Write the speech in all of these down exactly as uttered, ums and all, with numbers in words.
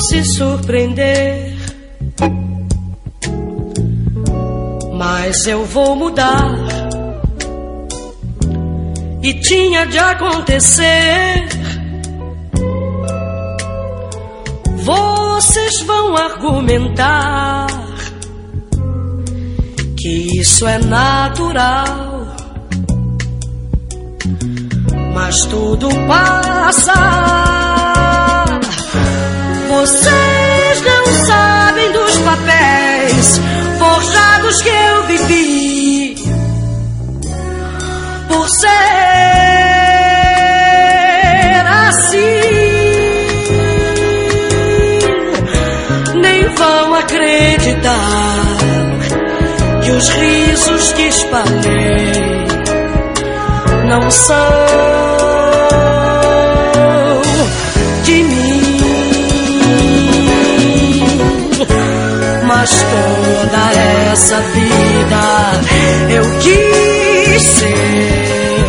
se surpreender, mas eu vou mudar. E tinha de acontecer. Vocês vão argumentar que isso é natural, mas tudo passa. Vocês não sabem dos papéis forjados que eu vivi por ser assim. Nem vão acreditar que os risos que espalhei não são de mim. Mas toda essa vida eu quis ser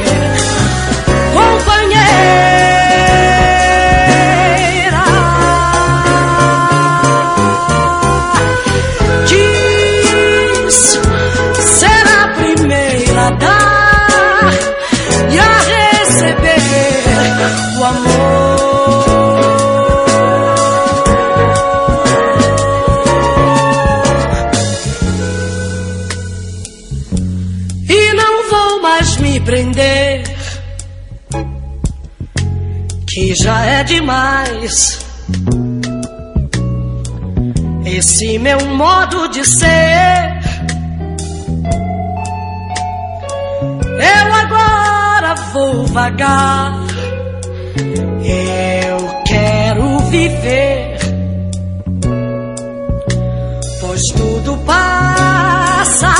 companheira. Quis ser a primeira a dar e a receber o amor. Prender, que já é demais. Esse meu modo de ser, eu agora vou vagar. Eu quero viver, pois tudo passa.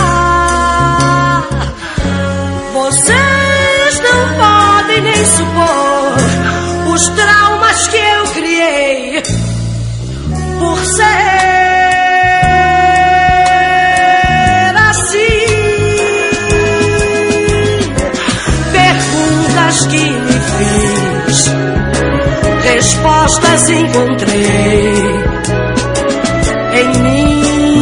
Vocês não podem nem supor os traumas que eu criei por ser assim. Perguntas que me fiz, respostas encontrei em mim.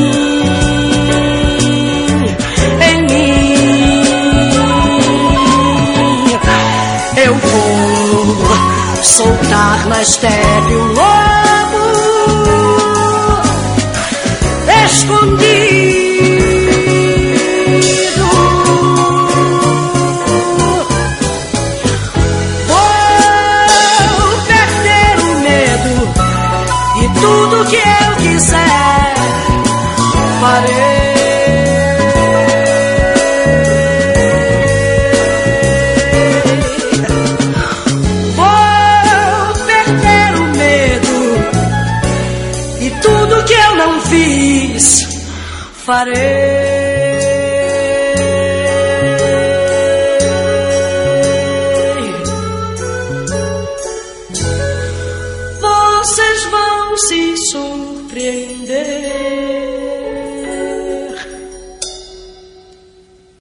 Eu vou soltar na esteve um lobo escondido. Vou perder o medo e tudo que eu quiser farei. Fiz, farei.